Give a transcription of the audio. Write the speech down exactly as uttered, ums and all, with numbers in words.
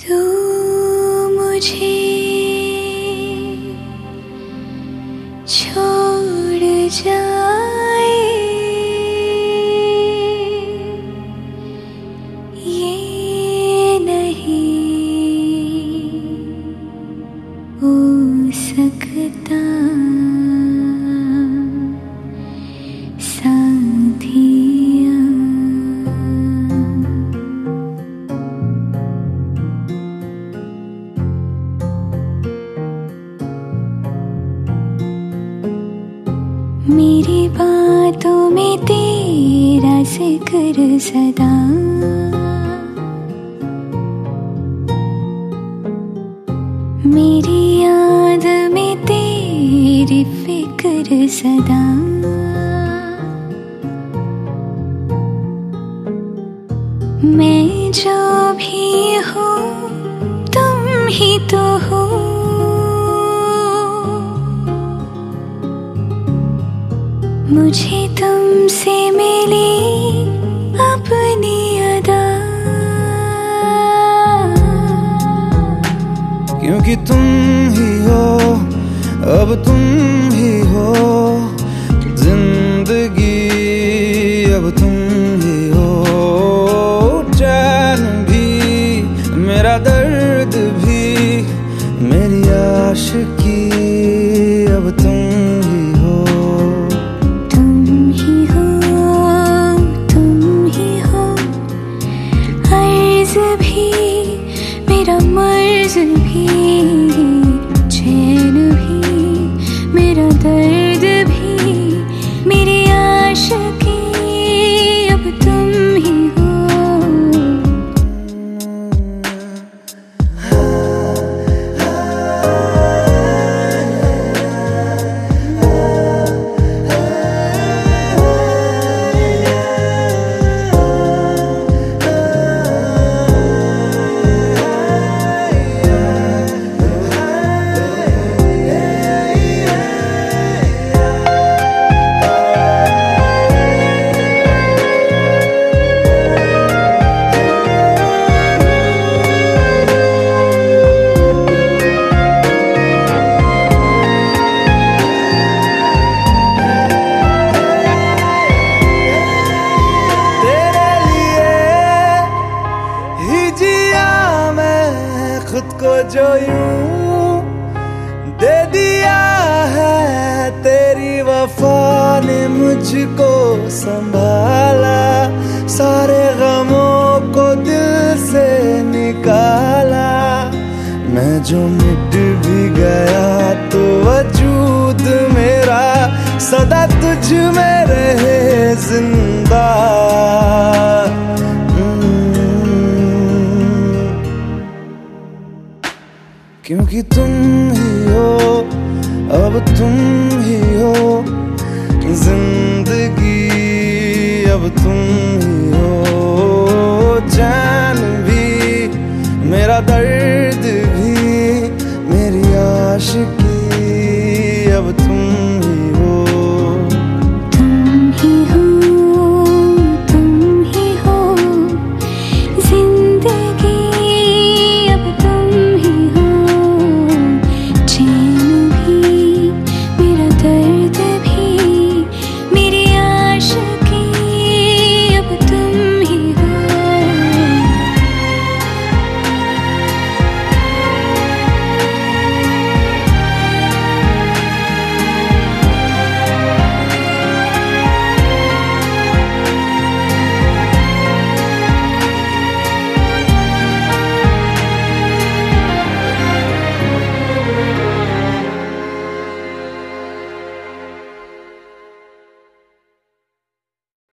तू मुझे छोड़ जाए ये नहीं हो सकता साथिया। मेरी बातों में तेरा जिक्र सदा, मेरी याद में तेरी फिक्र सदा। मैं जो भी हूँ तुम ही तो हो, मुझे तुमसे मिली अपनी अदा। क्योंकि तुम ही हो, अब तुम ही हो जिंदगी, अब तुम ही हो चैन भी, मेरा दर्द भी, मेरी आशिकी, अब तुम ही हो। तुम ही हो, तुम ही हो, अर्ज़ भी मेरा मर्ज़ भी, चैन भी मेरा दर्द भी, मेरी आशिकी, अब तुम ही हो। खुद को जो यूं दे दिया है, तेरी वफा ने मुझको संभाला, सारे गमों को दिल से निकाला। मैं जो मिट भी गया तो वजूद मेरा सदा तुझ में रहे जिंदा। क्योंकि तुम ही हो, अब तुम ही हो जिंदगी, अब तुम ही हो।